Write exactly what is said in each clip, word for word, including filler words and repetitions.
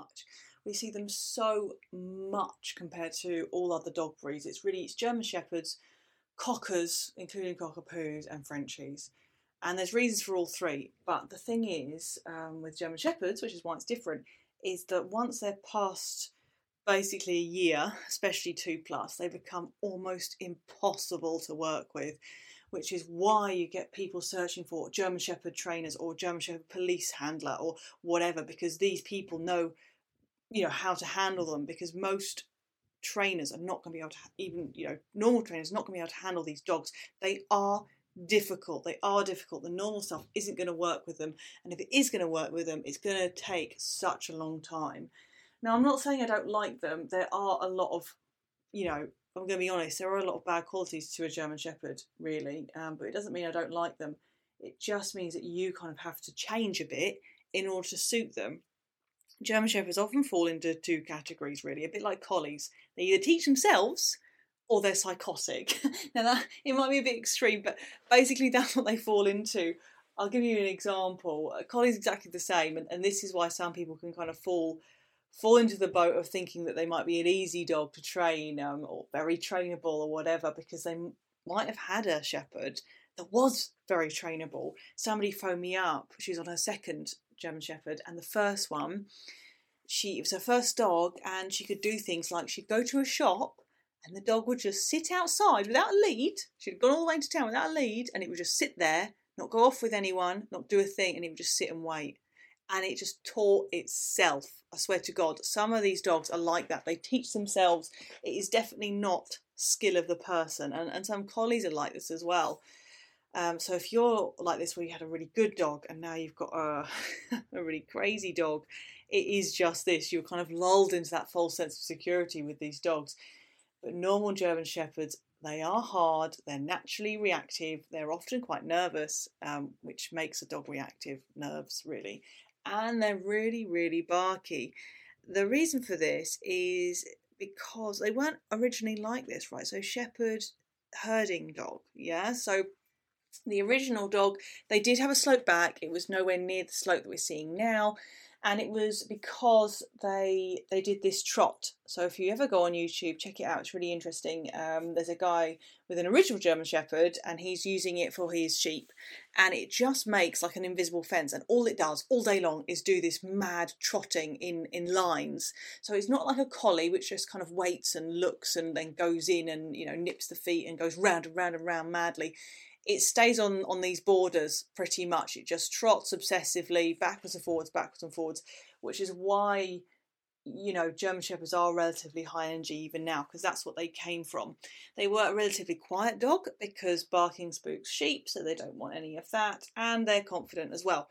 much. We see them so much compared to all other dog breeds. It's really, it's German Shepherds, Cockers, including Cockapoos, and Frenchies. And there's reasons for all three. But the thing is, um, with German Shepherds, which is why it's different, is that once they're past basically a year, especially two plus, they become almost impossible to work with, which is why you get people searching for German Shepherd trainers or German Shepherd police handler or whatever, because these people know, you know, how to handle them, because most trainers are not going to be able to, even, you know, normal trainers are not going to be able to handle these dogs. They are difficult. They are difficult. The normal stuff isn't going to work with them. And if it is going to work with them, it's going to take such a long time. Now, I'm not saying I don't like them. There are a lot of, you know, I'm going to be honest, there are a lot of bad qualities to a German Shepherd, really. Um, but it doesn't mean I don't like them. It just means that you kind of have to change a bit in order to suit them. German Shepherds often fall into two categories, really, a bit like collies. They either teach themselves or they're psychotic. Now, that, it might be a bit extreme, but basically that's what they fall into. I'll give you an example. A collie's exactly the same, and, and this is why some people can kind of fall fall into the boat of thinking that they might be an easy dog to train, um, or very trainable or whatever, because they might have had a shepherd that was very trainable. Somebody phoned me up. She's on her second German Shepherd, and the first one, she it was her first dog, and she could do things like she'd go to a shop and the dog would just sit outside without a lead. She'd gone all the way into town without a lead, and it would just sit there, not go off with anyone, not do a thing, and it would just sit and wait. And it just taught itself. I swear to God, some of these dogs are like that. They teach themselves. It is definitely not skill of the person. And, and some collies are like this as well. Um, so if you're like this, where you had a really good dog and now you've got a, a really crazy dog, it is just this. You're kind of lulled into that false sense of security with these dogs. But normal German Shepherds, they are hard, they're naturally reactive, they're often quite nervous, um, which makes a dog reactive, nerves really, and they're really, really barky. The reason for this is because they weren't originally like this, right? So Shepherd herding dog, yeah? So the original dog, they did have a slope back. It was nowhere near the slope that we're seeing now. And it was because they they did this trot. So if you ever go on YouTube, check it out. It's really interesting. Um, there's a guy with an original German Shepherd, and he's using it for his sheep. And it just makes like an invisible fence. And all it does all day long is do this mad trotting in, in lines. So it's not like a collie, which just kind of waits and looks and then goes in and, you know, nips the feet and goes round and round and round madly. It stays on, on these borders pretty much. It just trots obsessively, backwards and forwards, backwards and forwards, which is why, you know, German Shepherds are relatively high energy even now, because that's what they came from. They were a relatively quiet dog because barking spooks sheep, so they don't want any of that, and they're confident as well.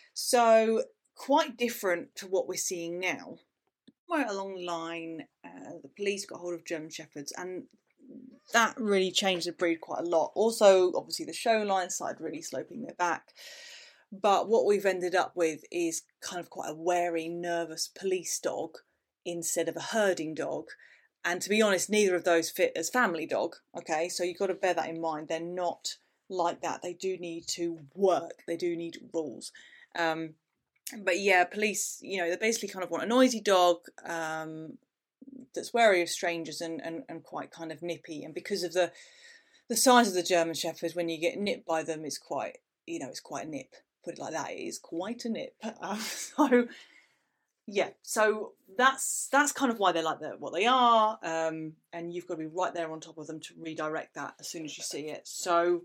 So quite different to what we're seeing now. Somewhere along the line, uh, the police got hold of German Shepherds, and that really changed the breed quite a lot. Also, obviously, the show line started really sloping their back. But what we've ended up with is kind of quite a wary, nervous police dog instead of a herding dog. And to be honest, neither of those fit as family dog. Okay, so you've got to bear that in mind. They're not like that. They do need to work. They do need rules. Um, but yeah, police, you know, they basically kind of want a noisy dog, um, that's wary of strangers and, and, and quite kind of nippy. And because of the the size of the German Shepherds, when you get nipped by them, it's quite, you know, it's quite a nip. Put it like that, it is quite a nip. Um, so yeah, so that's that's kind of why they're like that, what they are. Um, and you've got to be right there on top of them to redirect that as soon as you see it. So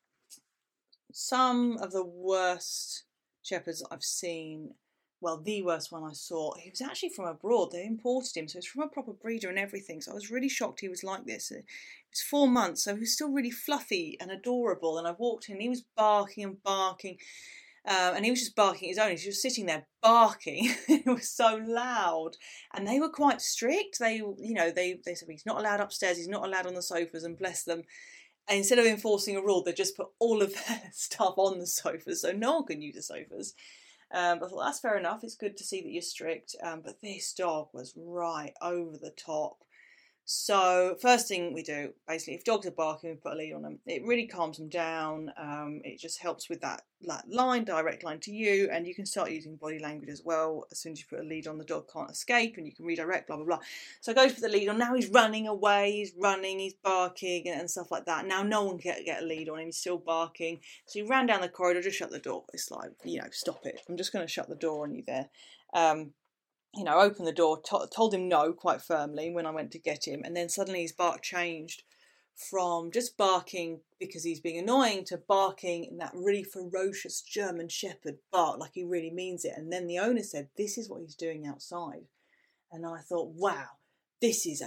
some of the worst Shepherds I've seen, well, the worst one I saw, he was actually from abroad. They imported him, so it's from a proper breeder and everything. So I was really shocked he was like this. It was four months, so he was still really fluffy and adorable. And I walked in, he was barking and barking, uh, and he was just barking his own. He was just sitting there barking. It was so loud, and they were quite strict. They, you know, they they said he's not allowed upstairs, he's not allowed on the sofas, and bless them. And instead of enforcing a rule, they just put all of their stuff on the sofas, so no one can use the sofas. Um, but I thought, that's fair enough. It's good to see that you're strict. Um, but this dog was right over the top. So first thing we do, basically, if dogs are barking, we put a lead on them. It really calms them down. Um, it just helps with that, that line, direct line to you, and you can start using body language as well. As soon as you put a lead on, the dog can't escape, and you can redirect, blah, blah, blah. So I go to put the lead on. Now he's running away, he's running, he's barking, and, and stuff like that. Now no one can get a lead on him, he's still barking. So he ran down the corridor, just shut the door. It's like, you know, stop it. I'm just going to shut the door on you there. Um, you know, opened the door, to- told him no quite firmly when I went to get him, and then suddenly his bark changed from just barking because he's being annoying to barking in that really ferocious German Shepherd bark, like he really means it. And then the owner said, this is what he's doing outside. And I thought, wow, this is a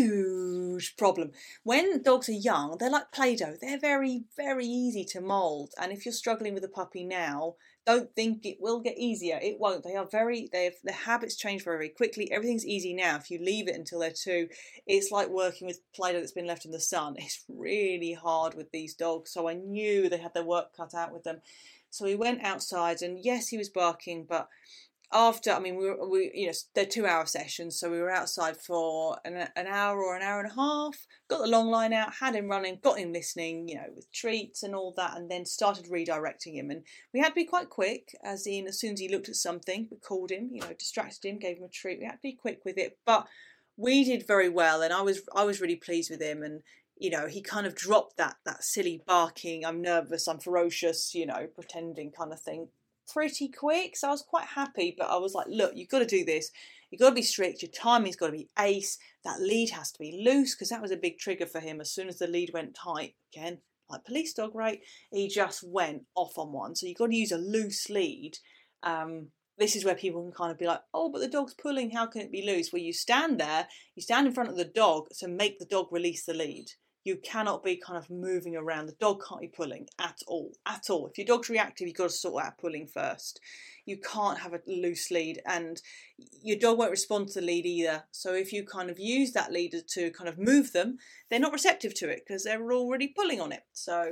huge problem. When dogs are young, they're like Play-Doh. They're very, very easy to mould. And if you're struggling with a puppy now, don't think it will get easier. It won't. They are very, they have, their habits change very, very quickly. Everything's easy now. If you leave it until they're two, it's like working with Play-Doh that's been left in the sun. It's really hard with these dogs. So I knew they had their work cut out with them. So we went outside, and yes, he was barking, but after, I mean, we were, we, you know, they're two hour sessions, so we were outside for an, an hour or an hour and a half, got the long line out, had him running, got him listening, you know, with treats and all that, and then started redirecting him. And we had to be quite quick, as in, as soon as he looked at something, we called him, you know, distracted him, gave him a treat. We had to be quick with it, but we did very well, and I was, I was really pleased with him. And you know, he kind of dropped that, that silly barking, I'm nervous, I'm ferocious, you know, pretending kind of thing pretty quick. So I was quite happy, but I was like, look, you've got to do this. You've got to be strict. Your timing's got to be ace. That lead has to be loose, because that was a big trigger for him. As soon as the lead went tight, again, like police dog, right? He just went off on one. So you've got to use a loose lead. Um, this is where people can kind of be like, oh, but the dog's pulling. How can it be loose? Well, you stand there, you stand in front of the dog to make the dog release the lead. You cannot be kind of moving around. The dog can't be pulling at all, at all. If your dog's reactive, you've got to sort out pulling first. You can't have a loose lead, and your dog won't respond to the lead either. So if you kind of use that leader to kind of move them, they're not receptive to it because they're already pulling on it. So,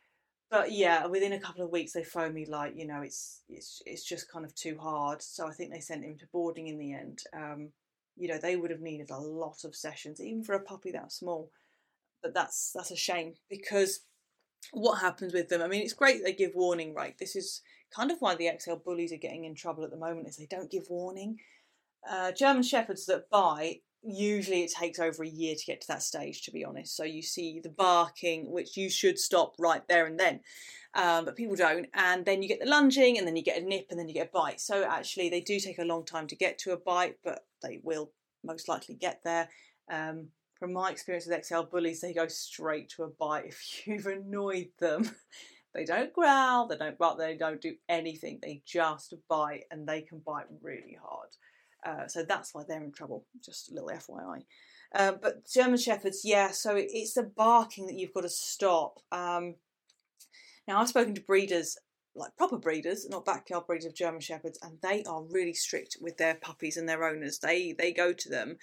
but yeah, within a couple of weeks, they phoned me like, you know, it's it's it's just kind of too hard. So I think they sent him to boarding in the end. Um, you know, they would have needed a lot of sessions, even for a puppy that small. But that's that's a shame, because what happens with them, I mean, it's great they give warning, right? This is kind of why the X L bullies are getting in trouble at the moment, is they don't give warning. Uh, German Shepherds that bite, usually it takes over a year to get to that stage, to be honest. So you see the barking, which you should stop right there and then. Um, but people don't. And then you get the lunging, and then you get a nip, and then you get a bite. So actually they do take a long time to get to a bite, but they will most likely get there. Um, From my experience with X L bullies, they go straight to a bite if you've annoyed them. They don't growl, they don't bark, they don't do anything. They just bite, and they can bite really hard. Uh, so that's why they're in trouble, just a little F Y I. Uh, but German Shepherds, yeah, so it's the barking that you've got to stop. Um, now, I've spoken to breeders, like proper breeders, not backyard breeders of German Shepherds, and they are really strict with their puppies and their owners. They, they go to them.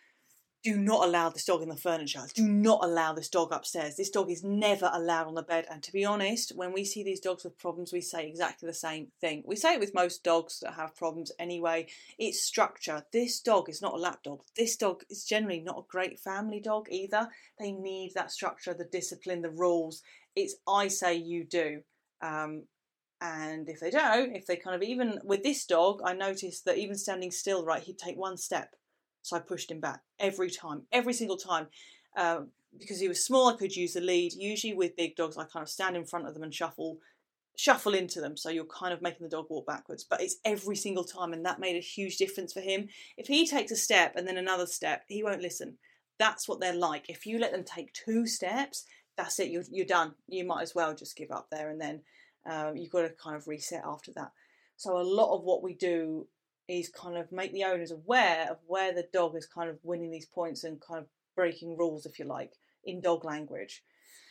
Do not allow this dog in the furniture. Do not allow this dog upstairs. This dog is never allowed on the bed. And to be honest, when we see these dogs with problems, we say exactly the same thing. We say it with most dogs that have problems anyway. It's structure. This dog is not a lap dog. This dog is generally not a great family dog either. They need that structure, the discipline, the rules. It's I say you do. Um, and if they don't, if they kind of, even with this dog, I noticed that even standing still, right, he'd take one step. So I pushed him back every time, every single time. Uh, because he was small, I could use the lead. Usually with big dogs, I kind of stand in front of them and shuffle shuffle into them. So you're kind of making the dog walk backwards. But it's every single time, and that made a huge difference for him. If he takes a step and then another step, he won't listen. That's what they're like. If you let them take two steps, that's it. You're, you're done. You might as well just give up there, and then um, you've got to kind of reset after that. So a lot of what we do is kind of make the owners aware of where the dog is kind of winning these points and kind of breaking rules, if you like, in dog language.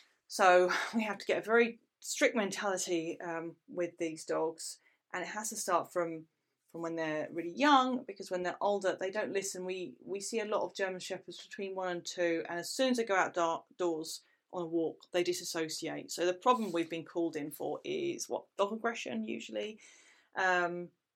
So we have to get a very strict mentality um, with these dogs, and it has to start from from when they're really young, because when they're older, they don't listen. We we see a lot of German Shepherds between one and two, and as soon as they go outdoors on a walk, they disassociate. So the problem we've been called in for is what? Dog aggression, usually. Um,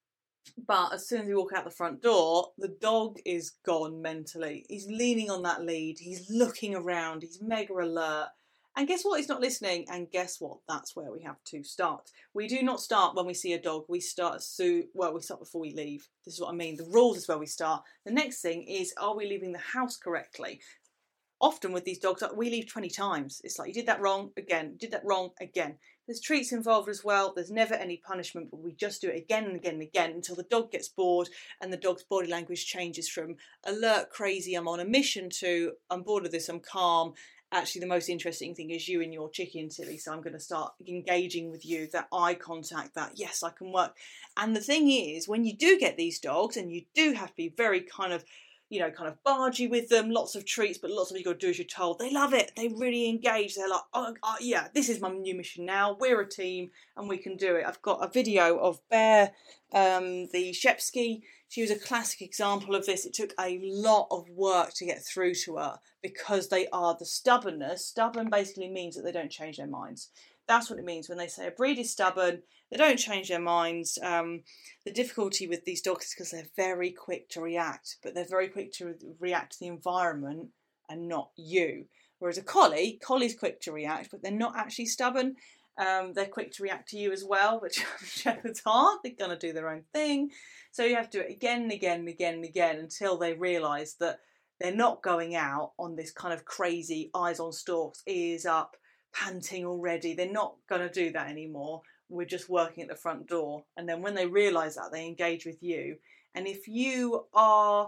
But as soon as we walk out the front door, the dog is gone mentally. He's leaning on that lead. He's looking around. He's mega alert. And guess what? He's not listening. And guess what? That's where we have to start. We do not start when we see a dog. We start soon. Well, we start before we leave. This is what I mean. The rules is where we start. The next thing is, are we leaving the house correctly? Often with these dogs, we leave twenty times. It's like, you did that wrong again, you did that wrong again. There's treats involved as well. There's never any punishment, but we just do it again and again and again until the dog gets bored and the dog's body language changes from alert, crazy, I'm on a mission, to I'm bored of this, I'm calm. Actually, the most interesting thing is you and your chicken, Tilly, so I'm going to start engaging with you, that eye contact, that yes, I can work. And the thing is, when you do get these dogs, and you do have to be very kind of, you know, kind of bargy with them, lots of treats, but lots of you got to do as you're told. They love it. They really engage. They're like, oh, oh yeah, this is my new mission now. We're a team and we can do it. I've got a video of Bear, um, the Shepsky. She was a classic example of this. It took a lot of work to get through to her because they are the stubbornness. Stubborn basically means that they don't change their minds. That's what it means when they say a breed is stubborn. They don't change their minds. Um, the difficulty with these dogs is because they're very quick to react, but they're very quick to re- react to the environment and not you. Whereas a collie, collie's quick to react, but they're not actually stubborn. Um, they're quick to react to you as well, but shepherds aren't. They're going to do their own thing. So you have to do it again and again and again and again until they realise that they're not going out on this kind of crazy eyes on stalks, ears up, panting already. They're not going to do that anymore. We're just working at the front door. And then when they realise that, they engage with you. And if you are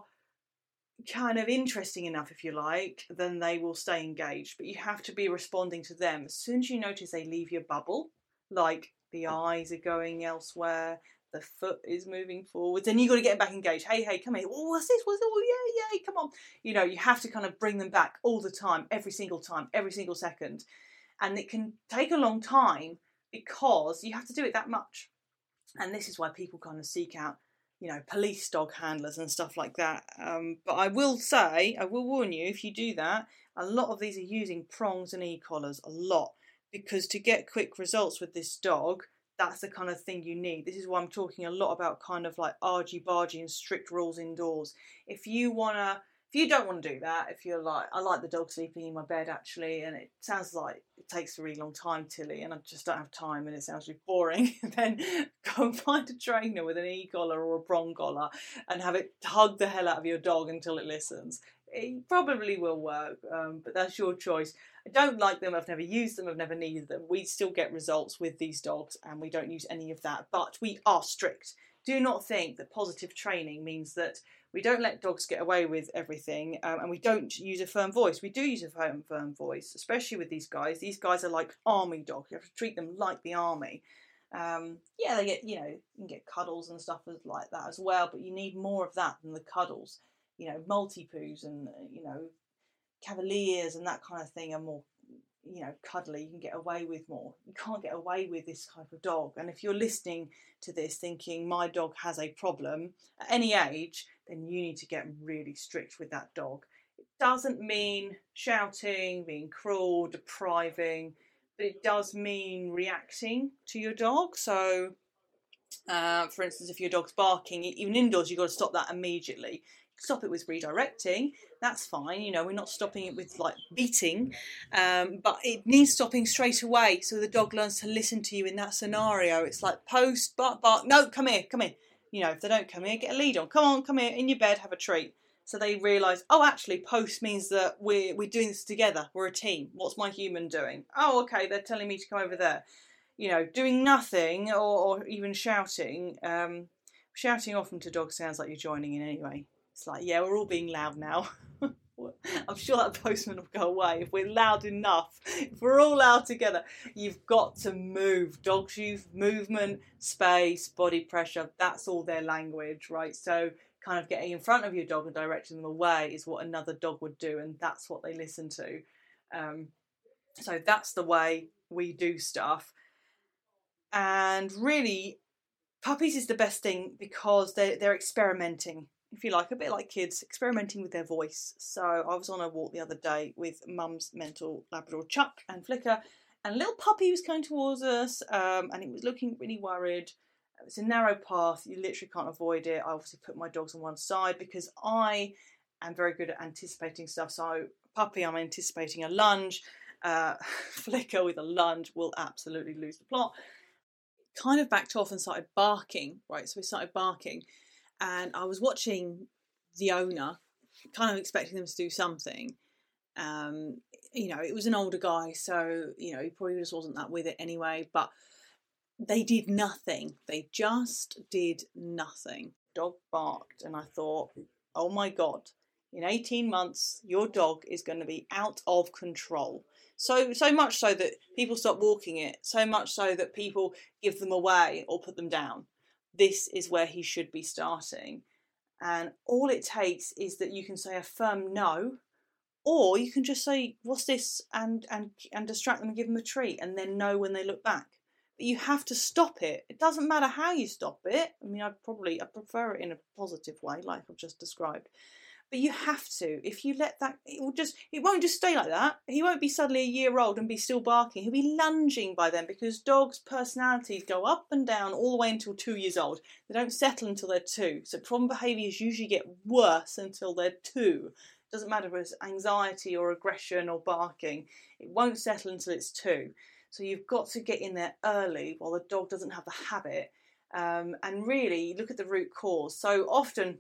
kind of interesting enough, if you like, then they will stay engaged. But you have to be responding to them. As soon as you notice they leave your bubble, like the eyes are going elsewhere, the foot is moving forwards, then you got to get them back engaged. Hey, hey, come here. Oh, what's this? What's this? Oh, yeah, yeah, come on. You know, you have to kind of bring them back all the time, every single time, every single second. And it can take a long time because you have to do it that much. And this is why people kind of seek out, you know, police dog handlers and stuff like that. Um, but I will say, I will warn you, if you do that, a lot of these are using prongs and e-collars, a lot. Because to get quick results with this dog, that's the kind of thing you need. This is why I'm talking a lot about kind of like argy-bargy and strict rules indoors. If you want to, if you don't want to do that, if you're like, I like the dog sleeping in my bed actually, and it sounds like it takes a really long time, Tilly, and I just don't have time and it sounds really boring, then go and find a trainer with an e-collar or a prong collar and have it hug the hell out of your dog until it listens. It probably will work, um, but that's your choice. I don't like them, I've never used them, I've never needed them. We still get results with these dogs and we don't use any of that, but we are strict. Do not think that positive training means that we don't let dogs get away with everything, um, and we don't use a firm voice. We do use a firm, firm voice, especially with these guys. These guys are like army dogs. You have to treat them like the army. Um, yeah, they get, you know, you can get cuddles and stuff like that as well, but you need more of that than the cuddles. You know, Maltipoos and, you know, Cavaliers and that kind of thing are more, you know, cuddly. You can get away with more. You can't get away with this type of dog. And if you're listening to this thinking my dog has a problem at any age, then you need to get really strict with that dog. It doesn't mean shouting, being cruel, depriving, but it does mean reacting to your dog. So, uh, for instance, if your dog's barking, even indoors, you've got to stop that immediately. Stop it with redirecting, that's fine, you know, we're not stopping it with like beating, um, but it needs stopping straight away so the dog learns to listen to you in that scenario. It's like post, bark, bark, no, come here, come here. You know, if they don't come here, get a lead on. Come on, come here, in your bed, have a treat. So they realise, oh, actually, post means that we're, we're doing this together, we're a team. What's my human doing? Oh, okay, they're telling me to come over there. You know, doing nothing or, or even shouting. Um, shouting often to dogs sounds like you're joining in anyway. It's like, yeah, we're all being loud now. I'm sure that postman will go away if we're loud enough. If we're all loud together, you've got to move. Dogs use movement, space, body pressure. That's all their language, right? So kind of getting in front of your dog and directing them away is what another dog would do, and that's what they listen to. Um, so that's the way we do stuff. And really, puppies is the best thing because they're, they're experimenting. If you like, a bit like kids, experimenting with their voice. So I was on a walk the other day with Mum's mental Labrador Chuck and Flicker, and a little puppy was coming towards us, um, and it was looking really worried. It's a narrow path. You literally can't avoid it. I obviously put my dogs on one side because I am very good at anticipating stuff. So puppy, I'm anticipating a lunge. Uh, Flicker with a lunge will absolutely lose the plot. Kind of backed off and started barking, right? So we started barking, and I was watching the owner, kind of expecting them to do something. Um, you know, it was an older guy, so, you know, he probably just wasn't that with it anyway, but they did nothing. They just did nothing. Dog barked, and I thought, oh my God, in eighteen months, your dog is going to be out of control. So, so much so that people stop walking it, so much so that people give them away or put them down. This is where he should be starting. And all it takes is that you can say a firm no, or you can just say, what's this? And, and, and distract them and give them a treat, and then know when they look back. But you have to stop it. It doesn't matter how you stop it. I mean, I probably, I prefer it in a positive way, like I've just described. But you have to. If you let that, it will just, it won't just stay like that. He won't be suddenly a year old and be still barking. He'll be lunging by then, because dogs' personalities go up and down all the way until two years old. They don't settle until they're two. So problem behaviours usually get worse until they're two. It doesn't matter if it's anxiety or aggression or barking. It won't settle until it's two. So you've got to get in there early while the dog doesn't have the habit, um, and really look at the root cause. So often,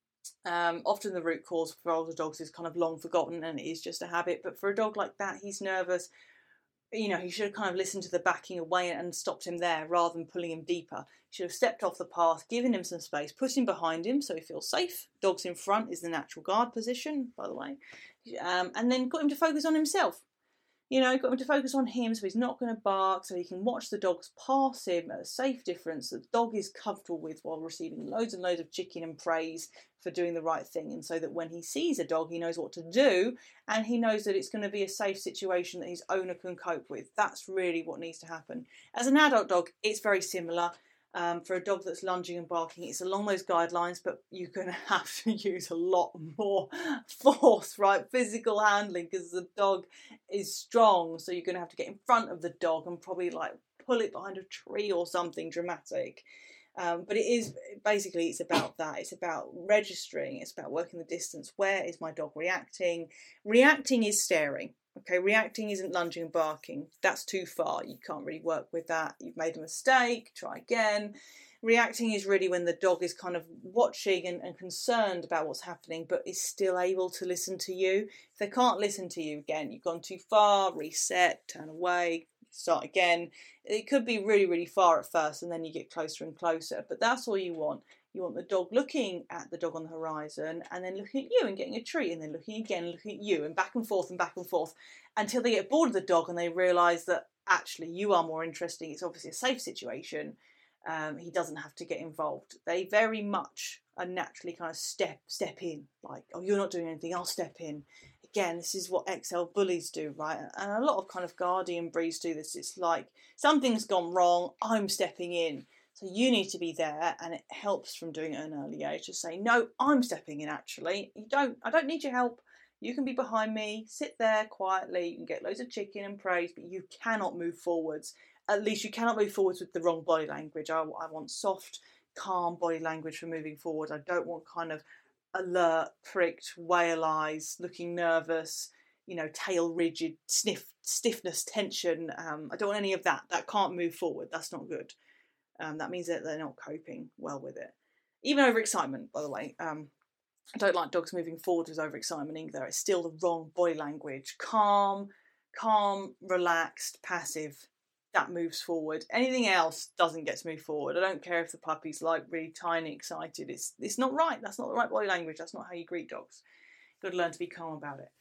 um, often the root cause for older dogs is kind of long forgotten, and it is just a habit. But for a dog like that, he's nervous. You know, he should have kind of listened to the backing away and stopped him there rather than pulling him deeper. He should have stepped off the path, given him some space, put him behind him so he feels safe. Dogs in front is the natural guard position, by the way, um, and then got him to focus on himself. You know, got him to focus on him so he's not going to bark, so he can watch the dogs pass him at a safe difference that the dog is comfortable with while receiving loads and loads of chicken and praise for doing the right thing. And so that when he sees a dog, he knows what to do, and he knows that it's going to be a safe situation that his owner can cope with. That's really what needs to happen. As an adult dog, it's very similar. Um, for a dog that's lunging and barking, it's along those guidelines, but you're going to have to use a lot more force, right? Physical handling, because the dog is strong, so you're going to have to get in front of the dog and probably like pull it behind a tree or something dramatic. Um, but it is basically, it's about that. It's about registering. It's about working the distance. Where is my dog reacting? Reacting is staring. Okay, reacting isn't lunging and barking. That's too far. You can't really work with that. You've made a mistake. Try again. Reacting is really when the dog is kind of watching and, and concerned about what's happening, but is still able to listen to you. If they can't listen to you, again, you've gone too far, reset, turn away, start again. It could be really, really far at first, and then you get closer and closer, but that's all you want. You want the dog looking at the dog on the horizon, and then looking at you and getting a treat, and then looking again, looking at you, and back and forth and back and forth until they get bored of the dog and they realise that actually you are more interesting. It's obviously a safe situation. Um, he doesn't have to get involved. They very much are naturally kind of step step in, like, oh, you're not doing anything, I'll step in. Again, this is what X L bullies do, right? And a lot of kind of guardian breeds do this. It's like, something's gone wrong, I'm stepping in. So you need to be there, and it helps from doing it at an early age to say, no, I'm stepping in actually. You don't, I don't need your help. You can be behind me, sit there quietly, you can get loads of chicken and praise, but you cannot move forwards. At least you cannot move forwards with the wrong body language. I, I want soft, calm body language for moving forward. I don't want kind of alert, pricked, whale eyes, looking nervous, you know, tail rigid, sniff, stiffness, tension. Um, I don't want any of that. That can't move forward. That's not good. Um, that means that they're not coping well with it. Even overexcitement, by the way. Um, I don't like dogs moving forward with overexcitement either. It's still the wrong body language. Calm, calm, relaxed, passive. That moves forward. Anything else doesn't get to move forward. I don't care if the puppy's like really tiny, excited. It's it's not right. That's not the right body language. That's not how you greet dogs. You've got to learn to be calm about it.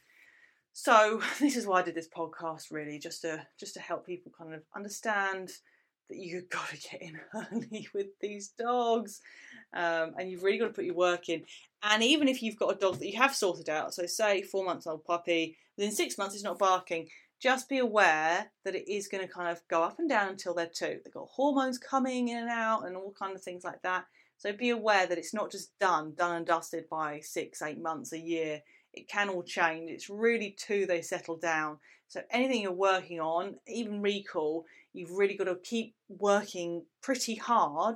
So this is why I did this podcast, really, just to just to help people kind of understand that you've got to get in early with these dogs, um, and you've really got to put your work in. And even if you've got a dog that you have sorted out, so say four months old puppy, within six months it's not barking, just be aware that it is going to kind of go up and down until they're two. They've got hormones coming in and out and all kind of things like that. So be aware that it's not just done, done and dusted by six, eight months, a year. It can all change. It's really two they settle down. So anything you're working on, even recall, you've really got to keep working pretty hard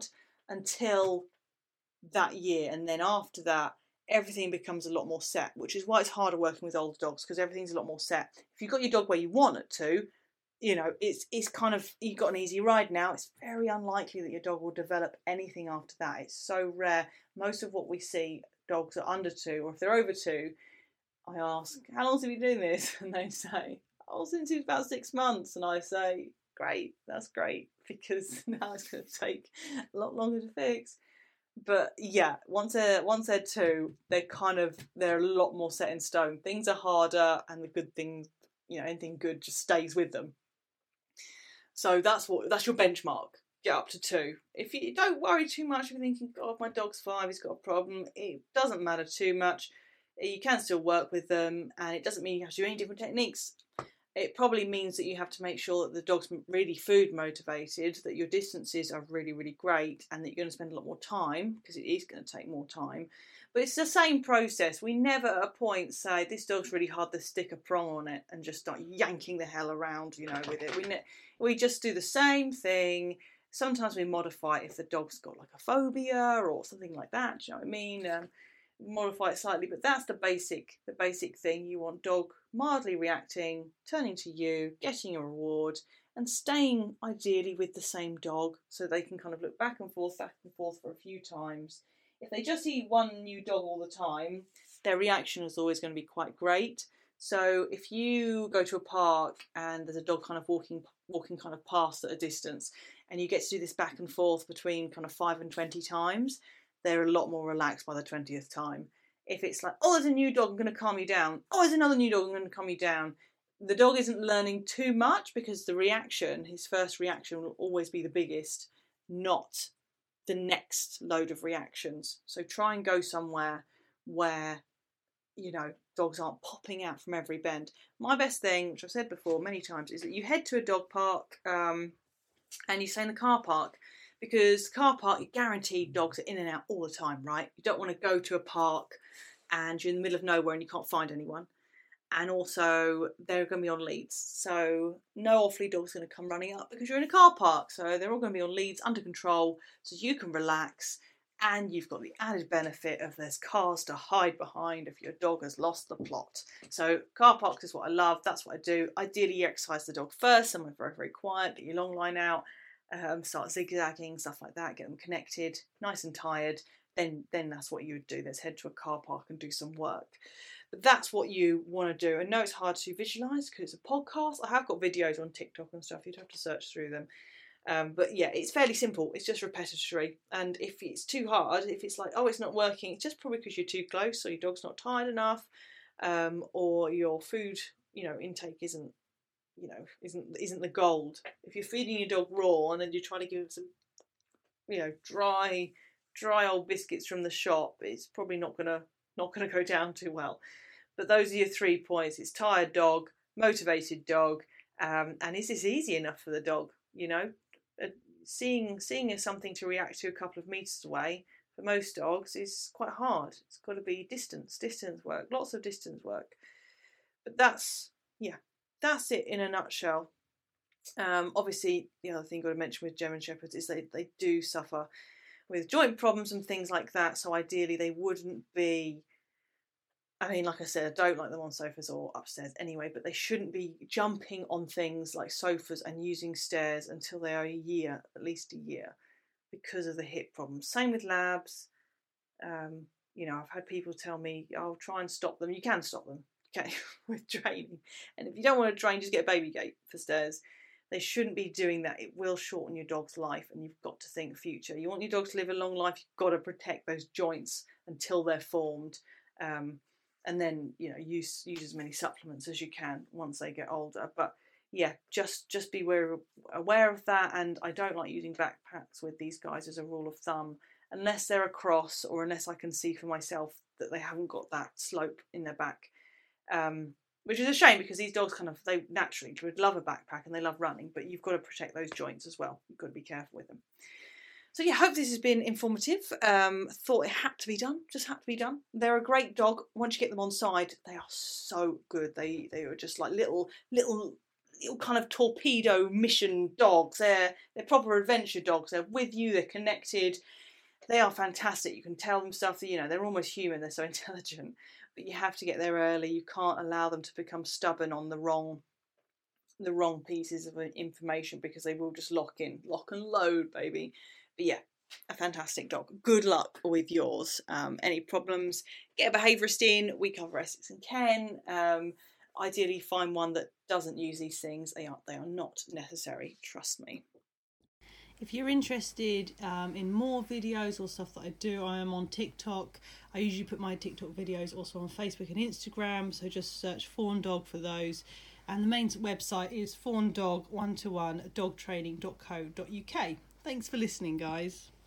until that year, and then after that everything becomes a lot more set, which is why it's harder working with older dogs, because everything's a lot more set. If you've got your dog where you want it to, you know, it's it's kind of, you've got an easy ride now. It's very unlikely that your dog will develop anything after that. It's so rare. Most of what we see, dogs are under two, or if they're over two, I ask, how long have you been doing this? And they say, oh, since he was about six months. And I say, great, that's great, because now it's going to take a lot longer to fix. But yeah, once they're once they're two, they're kind of they're a lot more set in stone. Things are harder, and the good things, you know, anything good just stays with them. So that's what that's your benchmark. Get up to two. If you don't worry too much, if you're thinking, God, my dog's five, he's got a problem, it doesn't matter too much. You can still work with them, and it doesn't mean you have to do any different techniques. It probably means that you have to make sure that the dog's really food motivated, that your distances are really, really great, and that you're going to spend a lot more time, because it is going to take more time. But it's the same process. We never at a point say, this dog's really hard, let's stick a prong on it and just start yanking the hell around, you know, with it. We ne- we just do the same thing. Sometimes we modify it if the dog's got like a phobia or something like that, do you know what I mean? Um, modify it slightly, but that's the basic the basic thing. You want dog mildly reacting, turning to you, getting a reward, and staying ideally with the same dog, so they can kind of look back and forth back and forth for a few times. If they just see one new dog all the time, their reaction is always going to be quite great. So if you go to a park and there's a dog kind of walking walking kind of past at a distance, and you get to do this back and forth between kind of five and twenty times, they're a lot more relaxed by the twentieth time. If it's like, oh, there's a new dog, I'm going to calm you down. Oh, there's another new dog, I'm going to calm you down. The dog isn't learning too much, because the reaction, his first reaction, will always be the biggest, not the next load of reactions. So try and go somewhere where, you know, dogs aren't popping out from every bend. My best thing, which I've said before many times, is that you head to a dog park um, and you stay in the car park. Because car park, you're guaranteed dogs are in and out all the time, right? You don't want to go to a park and you're in the middle of nowhere and you can't find anyone. And also, they're going to be on leads. So no off-lead dog's going to come running up, because you're in a car park. So they're all going to be on leads, under control, so you can relax. And you've got the added benefit of there's cars to hide behind if your dog has lost the plot. So car parks is what I love. That's what I do. Ideally, you exercise the dog first, somewhere very, very quiet, get your long line out. Um, start zigzagging, stuff like that, get them connected, nice and tired, then then that's what you would do. Let's head to a car park and do some work. But that's what you want to do. I know it's hard to visualise because it's a podcast. I have got videos on TikTok and stuff, you'd have to search through them. Um, but yeah, it's fairly simple. It's just repetitory. And if it's too hard, if it's like, oh, it's not working, it's just probably because you're too close, or your dog's not tired enough, um, or your food, you know, intake isn't you know, isn't isn't the gold. If you're feeding your dog raw and then you try to give them some, you know, dry, dry old biscuits from the shop, it's probably not gonna not gonna go down too well. But those are your three points. It's tired dog, motivated dog, um, and is this easy enough for the dog? You know, uh, seeing seeing is something to react to a couple of meters away. For most dogs, is quite hard. It's got to be distance, distance work, lots of distance work. But that's yeah. That's it in a nutshell. Um, obviously, the other thing I've got to mention with German Shepherds is they, they do suffer with joint problems and things like that. So ideally, they wouldn't be, I mean, like I said, I don't like them on sofas or upstairs anyway, but they shouldn't be jumping on things like sofas and using stairs until they are a year, at least a year, because of the hip problems. Same with labs. Um, you know, I've had people tell me, I'll try and stop them. You can stop them. Okay, with training, and if you don't want to train, just get a baby gate for stairs. They shouldn't be doing that. It will shorten your dog's life, and you've got to think future. You want your dog to live a long life, you've got to protect those joints until they're formed, um, and then you know use use as many supplements as you can once they get older. But yeah, just just be aware aware of that. And I don't like using backpacks with these guys as a rule of thumb, unless they're across or unless I can see for myself that they haven't got that slope in their back. Um, which is a shame, because these dogs kind of, they naturally would love a backpack and they love running, but you've got to protect those joints as well. You've got to be careful with them. So yeah, hope this has been informative. Um, thought it had to be done, just had to be done. They're a great dog. Once you get them on side, they are so good. They they are just like little, little, kind of torpedo mission dogs. They're they're proper adventure dogs. They're with you. They're connected. They are fantastic. You can tell them stuff that, you know, they're almost human. They're so intelligent, but you have to get there early. You can't allow them to become stubborn on the wrong the wrong pieces of information, because they will just lock in, lock and load, baby. But yeah, a fantastic dog. Good luck with yours. Um, any problems, get a behaviourist in. We cover Essex and Ken. Um, ideally, find one that doesn't use these things. They are they are not necessary. Trust me. If you're interested um, in more videos or stuff that I do, I am on TikTok. I usually put my TikTok videos also on Facebook and Instagram, so just search Fawn Dog for those. And the main website is fawn dog one to one dog training dot co dot uk. Thanks for listening, guys.